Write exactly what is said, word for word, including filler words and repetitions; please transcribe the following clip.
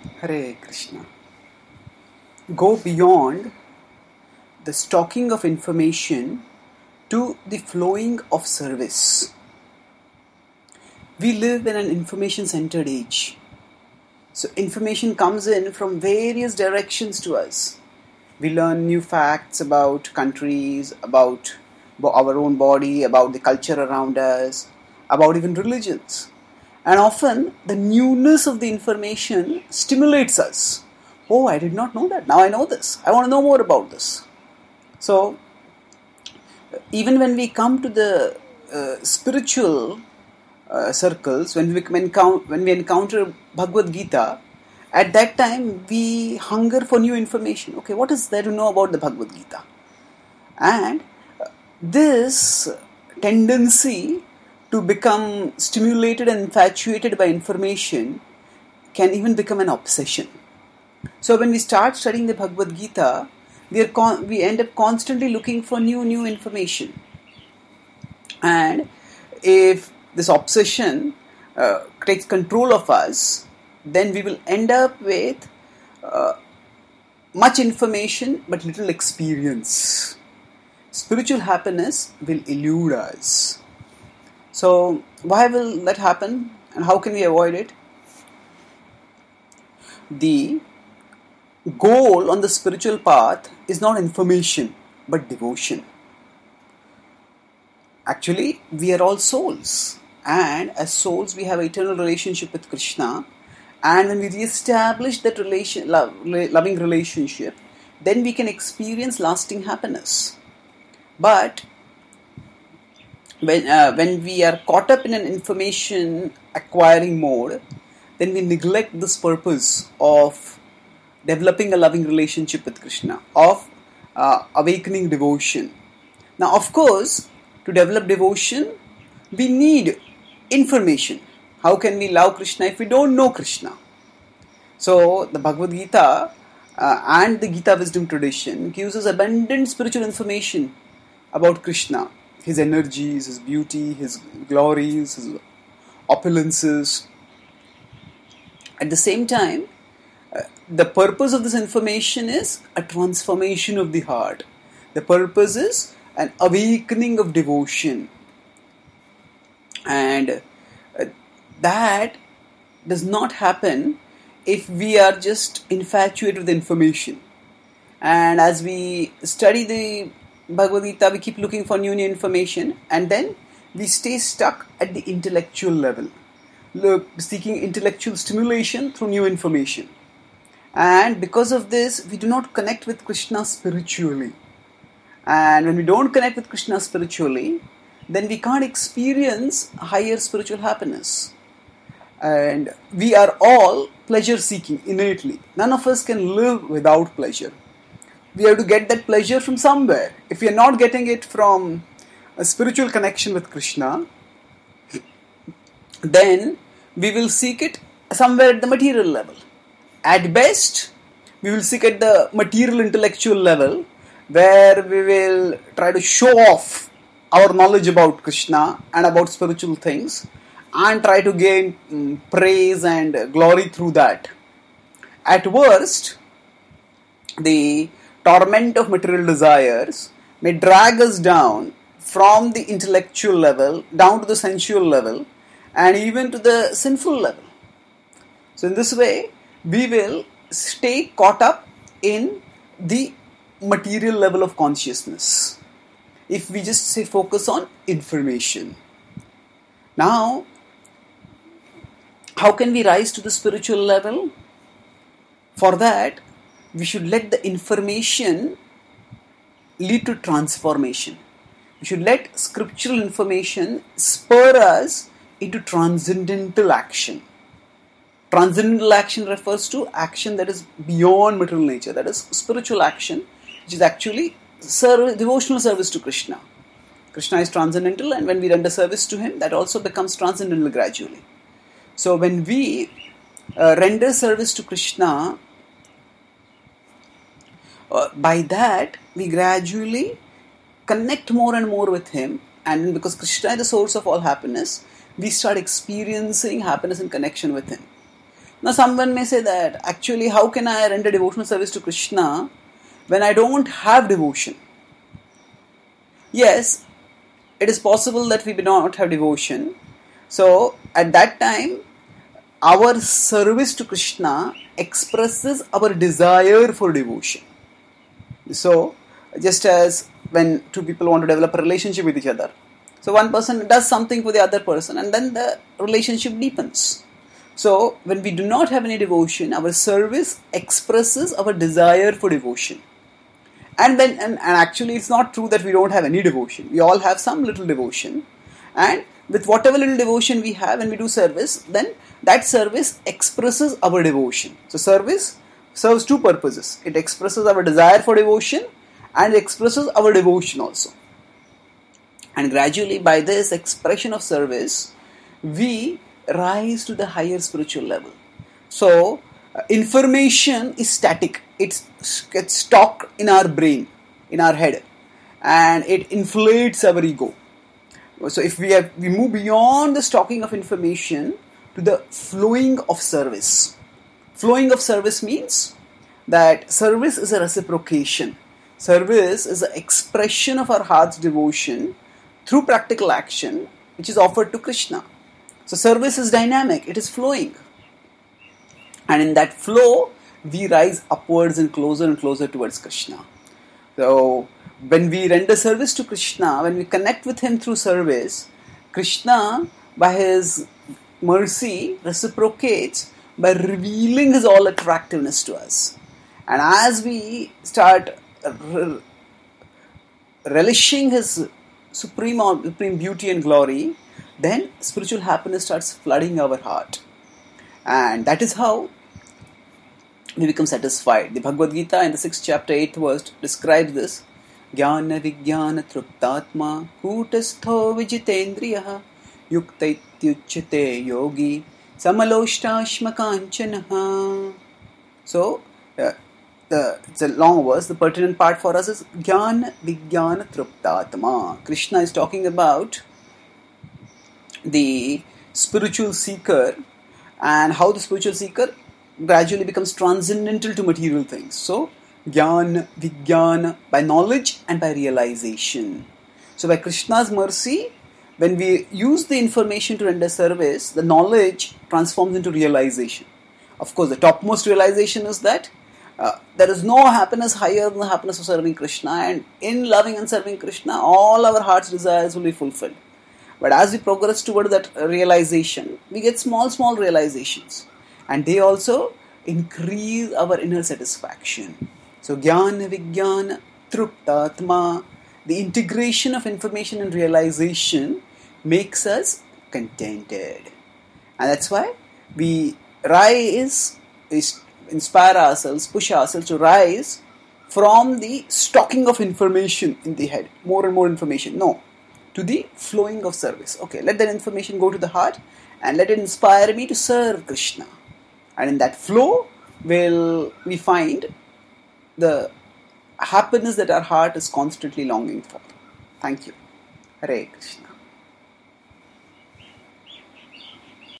Hare Krishna. Go beyond the stocking of information to the flowing of service. We live in an information-centered age. So information comes in from various directions to us. We learn new facts about countries, about our own body, about the culture around us, about even religions. And often the newness of the information stimulates us. Oh, I did not know that. Now I know this. I want to know more about this. So, even when we come to the uh, spiritual uh, circles, when we, encounter, when we encounter Bhagavad Gita, at that time we hunger for new information. Okay, what is there to know about the Bhagavad Gita? And this tendency to become stimulated and infatuated by information can even become an obsession. So when we start studying the Bhagavad Gita, we, are con- we end up constantly looking for new, new information. And if this obsession uh, takes control of us, then we will end up with uh, much information but little experience. Spiritual happiness will elude us. So why will that happen and how can we avoid it? The goal on the spiritual path is not information but devotion. Actually, we are all souls, and as souls we have an eternal relationship with Krishna, and when we re-establish that relation, love, loving relationship, then we can experience lasting happiness. But when uh, when we are caught up in an information acquiring mode, then we neglect this purpose of developing a loving relationship with Krishna, of uh, awakening devotion. Now, of course, to develop devotion, we need information. How can we love Krishna if we don't know Krishna? So, the Bhagavad Gita uh, and the Gita wisdom tradition gives us abundant spiritual information about Krishna, his energies, his beauty, his glories, his opulences. At the same time, uh, the purpose of this information is a transformation of the heart. The purpose is an awakening of devotion. And uh, that does not happen if we are just infatuated with information. And as we study the Bhagavad Gita, we keep looking for new, new information, and then we stay stuck at the intellectual level, look, seeking intellectual stimulation through new information. And because of this, we do not connect with Krishna spiritually. And when we don't connect with Krishna spiritually, then we can't experience higher spiritual happiness. And we are all pleasure-seeking innately. None of us can live without pleasure. We have to get that pleasure from somewhere. If we are not getting it from a spiritual connection with Krishna, then we will seek it somewhere at the material level. At best, we will seek at the material intellectual level, where we will try to show off our knowledge about Krishna and about spiritual things and try to gain um, praise and glory through that. At worst, the torment of material desires may drag us down from the intellectual level down to the sensual level and even to the sinful level. So in this way, we will stay caught up in the material level of consciousness if we just say focus on information. Now, how can we rise to the spiritual level? For that, we should let the information lead to transformation. We should let scriptural information spur us into transcendental action. Transcendental action refers to action that is beyond material nature, that is spiritual action, which is actually service, devotional service to Krishna. Krishna is transcendental, and when we render service to him, that also becomes transcendental gradually. So when we uh, render service to Krishna, uh, by that we gradually connect more and more with him, and because Krishna is the source of all happiness, we start experiencing happiness and connection with him. Now someone may say that, actually how can I render devotional service to Krishna when I don't have devotion? Yes, it is possible that we do not have devotion. So at that time, our service to Krishna expresses our desire for devotion. So just as when two people want to develop a relationship with each other, so one person does something for the other person and then the relationship deepens. So when we do not have any devotion, our service expresses our desire for devotion. And then, and, and actually it's not true that we don't have any devotion. We all have some little devotion. And with whatever little devotion we have when we do service, then that service expresses our devotion. So service serves two purposes. It expresses our desire for devotion and it expresses our devotion also. And gradually by this expression of service, we rise to the higher spiritual level. So uh, information is static. It gets stocked in our brain, in our head, and it inflates our ego. So if we have, we move beyond the stocking of information to the flowing of service. Flowing of service means that service is a reciprocation. Service is an expression of our heart's devotion through practical action, which is offered to Krishna. So service is dynamic, it is flowing. And in that flow, we rise upwards and closer and closer towards Krishna. So when we render service to Krishna, when we connect with Him through service, Krishna, by His mercy, reciprocates by revealing His all attractiveness to us. And as we start re- relishing His supreme, supreme beauty and glory, then spiritual happiness starts flooding our heart. And that is how we become satisfied. The Bhagavad Gita in the sixth chapter, eighth verse describes this. Jnana vijnana truptatma kutastho vijitendriyaha yukta ityuchyate yogi samaloshtasma kanchanaha. So, uh, the, it's a long verse. The pertinent part for us is Jnana vijnana truptatma. Krishna is talking about the spiritual seeker and how the spiritual seeker gradually becomes transcendental to material things. So, Jnana, Vijnana, by knowledge and by realization. So, by Krishna's mercy, when we use the information to render service, the knowledge transforms into realization. Of course, the topmost realization is that uh, there is no happiness higher than the happiness of serving Krishna, and in loving and serving Krishna, all our heart's desires will be fulfilled. But as we progress toward that realization, we get small, small realizations. And they also increase our inner satisfaction. So, Jnana Vijnana Truptatma, the integration of information and realization makes us contented. And that's why we rise, is inspire ourselves, push ourselves to rise from the stocking of information in the head. More and more information. No. To the flowing of service. Okay, let that information go to the heart and let it inspire me to serve Krishna. And in that flow, will we find the happiness that our heart is constantly longing for. Thank you. Hare Krishna.